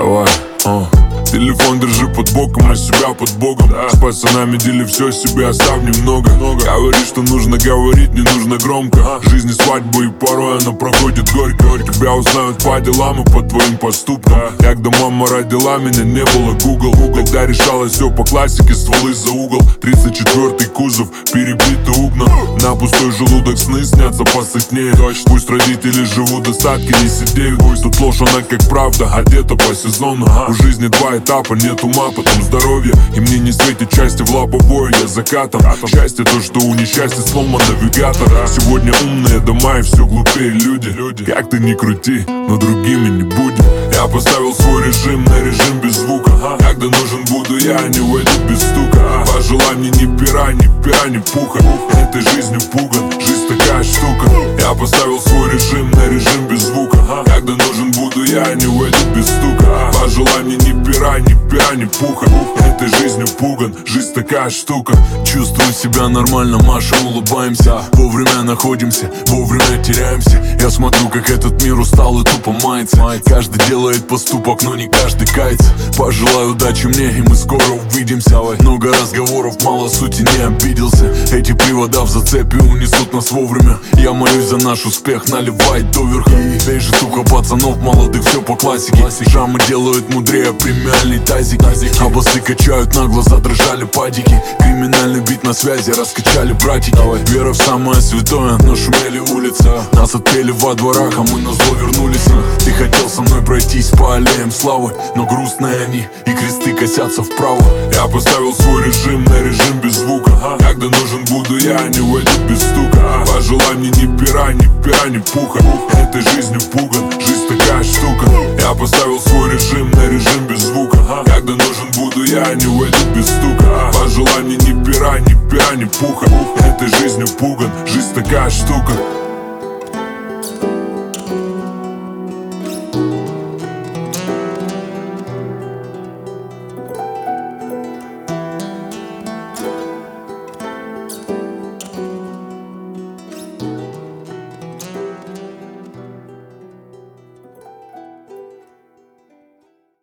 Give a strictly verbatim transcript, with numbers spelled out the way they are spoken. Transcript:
Давай, а. Телефон держи под боком, а себя под богом, да. С пацанами дели все, себе оставь немного. Много. Говори, что нужно говорить, не нужно громко, а. Жизнь и свадьба, и порой она проходит горько. Тебя узнают по делам и по твоим поступкам, да. Когда мама родила меня, не было Google. Когда решалось все по классике, стволы за угол. Тридцать четвёртый кузов, перебиты окна. На пустой желудок сны снятся посытнее. Пусть родители живут, достатки не сидеют. Тут ложь, она как правда, одета по сезону. У жизни два этапа, нет ума, потом здоровье. И мне не светит счастье в лобовое, я закатом. Счастье то, что у несчастья сломан навигатор. Сегодня умные дома и все глупее люди. Как ты ни крути, но другими не будем. Я поставил свой режим на режим без звука. Когда нужен буду я, не войду без стука. Пожелай мне ни пера, ни пера, ни пуха. Этой жизнью пуган, жизнь такая штука. Я поставил свой режим на режим без звука. Когда нужен буду я, не войду без стука. Пожелай мне ни пера, ни пера, ни пуха. Этой жизнью пуган, жизнь такая штука. Чувствую себя нормально, машем, улыбаемся. Вовремя находимся, вовремя теряемся. Я смотрю, как этот мир устал и тупо мается. Каждый делает поступок, но не каждый кается. Пожелаю удачи мне, и мы скоро увидимся. Много разговоров, мало сути, не обиделся. Эти привода в зацепе унесут нас вовремя. Я молюсь за наш успех, наливай доверха. Эй, житуха пацанов молодых, все по классике. Жамы делают мудрее, премиальный тазик. А басы качают, на глаза дрожали падики. Криминальный бит на связи, раскачали братики. Вера в самое святое, но шумели улицы. Нас отпели во дворах, а мы назло вернулись. Ты хотел со мной пройтись по аллеям славы, но грустные они, и кресты косятся вправо. Я поставил свой режим на режим без звука. Когда нужен буду я, не войду без стука. Пожелай мне ни пера, ни пера, ни пуха. Этой жизнью пуган, жизнь такая штука. Я поставил свой режим на режим без звука. Когда нужен буду я, не войду без стука. Пожелай мне ни пера, ни пера, ни пуха. Этой жизнью пуган, жизнь такая штука.